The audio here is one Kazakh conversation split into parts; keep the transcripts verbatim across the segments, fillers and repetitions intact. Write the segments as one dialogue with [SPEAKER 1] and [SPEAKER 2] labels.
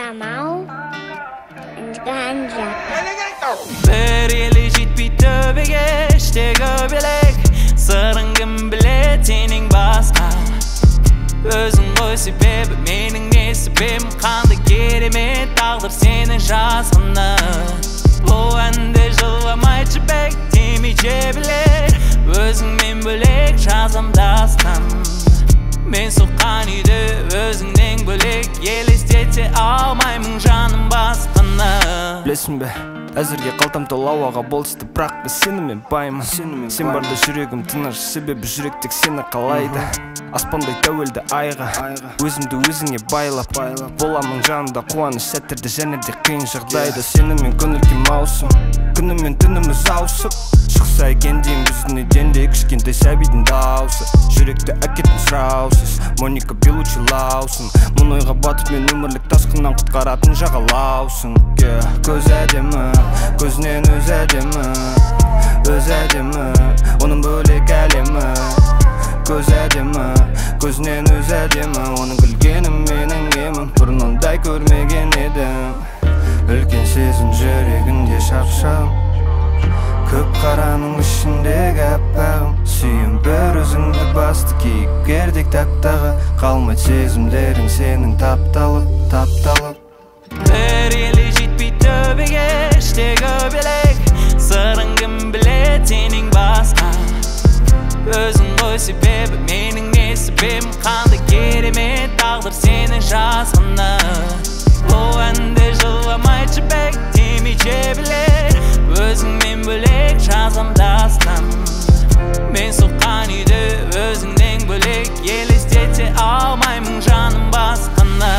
[SPEAKER 1] Kamau and Ganja.
[SPEAKER 2] Bir eli jitpi töbege işte göbelek Sırıngım bile senin baska Özün koy sebebi menin ne sebebim Kandı gerime dağılır senin жазғаны Bu ende жыламай жібек демейce білер Өзіңмен бөлек жазам дастан Мен соққан үйді өзіңнен бөлек Елестете алмаймын жаным басқаны
[SPEAKER 3] Білесің бе, әзірге қалтам толы ауаға болысты Бірақ біз сенімен баймын Сен барда жүрегім тыныш, себебі жүрек тек сені қалайды Аспандай тәуелді айға Өзімді өзіңе байлап Боламын жанымда қуаныш сәттерде және де қиын жағдайда Сенімен көңілге маусым Күнімен түніміз ауысып Шықса екен дейін біздің үйден де кішкентай сәбидің даусы Жүректі әкеттің сұраусыз Моника Белучилаусың Мұн ойға батып мен өмірлік тасқыннан құтқаратын жағалаусың Көз әдемі, көзінен өз әдемі Өз әдемі, оның бөлек әлемі Көз әдемі, көзінен өз әдемі Оның күлгенім менің емім Бұрындай көрмеген едім Үлкен сезім жүрегінде шапшам Көк қараның ішіндегі әппағым Сүйім бір өзіңді басты кейіпкердек тактағы Қалмайды сезімдерің сенің тапталып, тапталып
[SPEAKER 2] Bir eli jitpi töbege işte göbelek Sırıngım bile senin baska Özün koy sebebi menin ne sebebim Kandı gerime dağılır senin жазғаны Bu ende жыламай жібек демейce білер Өзіңмен бөлек жазам дастан Мен соққан үйді өзіңнен бөлек Елестете алмаймын жаным басқаны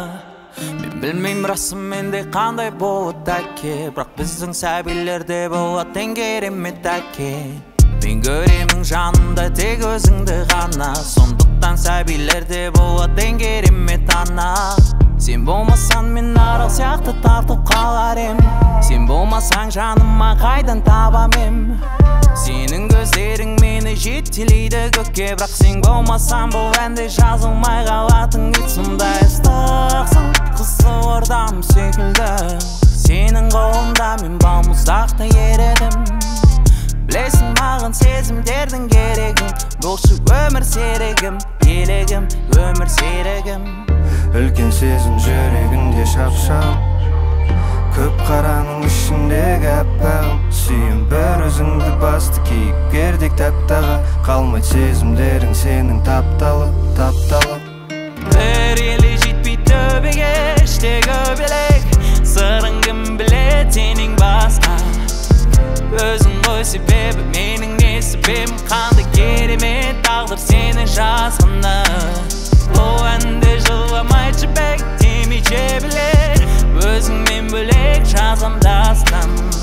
[SPEAKER 2] Мен білмеймін расым менде қандай болады әке Бірақ біздің сәбилерде болады ең керемет әке Мен көремін жанымда тек өзіңді ғана Сондықтан сәбилерде болады ең керемет ана Сен болмасаң мен арал сияқты тартып қалар ем Сен болмасаң жаныма қайдан табам ем Сенің көздерің мені жетелейді көкке Бірақ сен болмасаң бұл әнде жазылмай қалатын Итсымдай ыстықсың қызылордам секілді Сенің қолында мен балмұздақта ередім Білесің маған сезімдердің керегін Болшы өмір серігім, елегім, өмір серігім
[SPEAKER 3] Үлкен сезім жүрегінде шапшам Көк қараның ішіндегі әппағым Сүйім бір өзіңді басты кейіпкердек тактағы Қалмайды сезімдерің сенің тапталып, тапталып
[SPEAKER 2] Bir eli jitpi töbege işte göbelek Sırıngım bile senin baska Özün koy sebebi menin ne sebebim Kandı gerime dağılır senin жазғаны Bu ende жыламай жібек демейce білер Өзіңмен бөлек жазам дастан